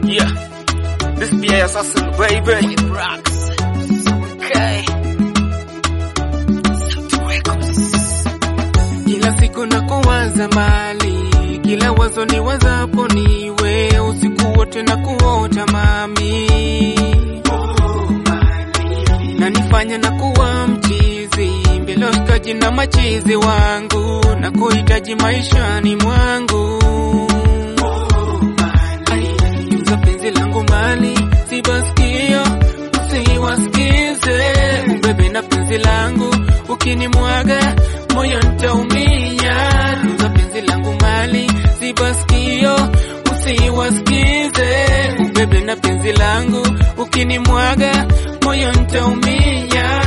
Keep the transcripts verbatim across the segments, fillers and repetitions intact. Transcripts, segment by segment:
Yeah, this be a assassin, baby. Rocks. Okay. Kila siku na kuwaza mali, kila wazo ni wazapo niwe, usiku wote na kuota mami. Oh, mami. Na nifanya na kuwa mchizi, mbele washikaji na machizi wangu, na kuhitaji maishani mwangu. Oh, mami. Tunza penzi langu mali, si basikio, usiwasikize. Ubebe na penzi langu, ukinimwaga moyo nitaumia. Tunza penzi langu mali, si basikio, usiwasikize. Ubebe na penzi langu, ukinimwaga moyo nitaumia.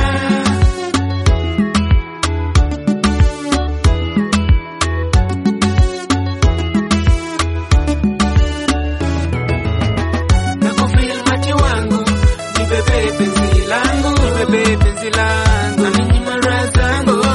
Nakufeel mati wangu, nibebe penzi langu, nibebe penzi langu, na mimi mara zangu.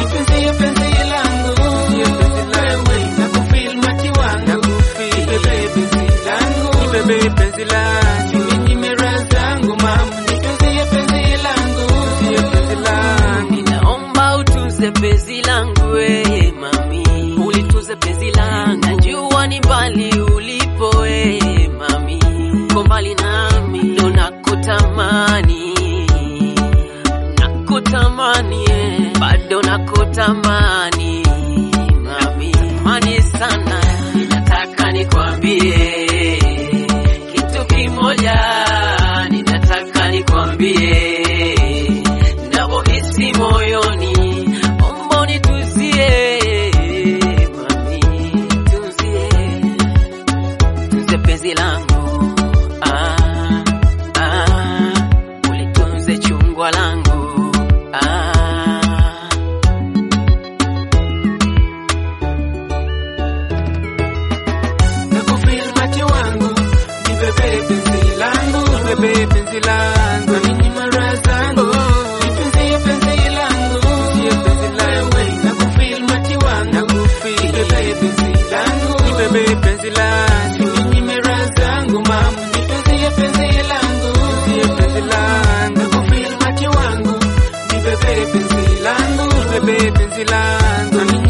Bebe penzi langu, ninyime raha zangu mama, nitunzie penzi langu, nitunzie penzi langu. Ninaomba utunze penzi langu we mami, ulitunze penzi langu. Najua ni mbali ulipo we mami, uko mbali nami, ndo nakutamani, nakutamani eh, bado nakutamani mami, mani sana. Ninataka nikwambie ninataka nikwambie ninapohisi moyoni, omba nituzie mami, tuzie, tuzie penzi langu, ah, ah, ulitunze chungwa langu, ah. Nakufeel mati wangu, nibebe penzi langu, nibebe penzi langu, na mimi mara zangu, nitunzie penzi langu, nitunzie penzi langu. Nakufeel mati wangu, nakufeel, nibebe penzi langu, nibebe penzi langu, na mimi mara zangu mama, nitunzie penzi langu, nitunzie penzi langu. Nakufeel mati wangu, nibebe penzi langu, nibebe penzi langu, na mimi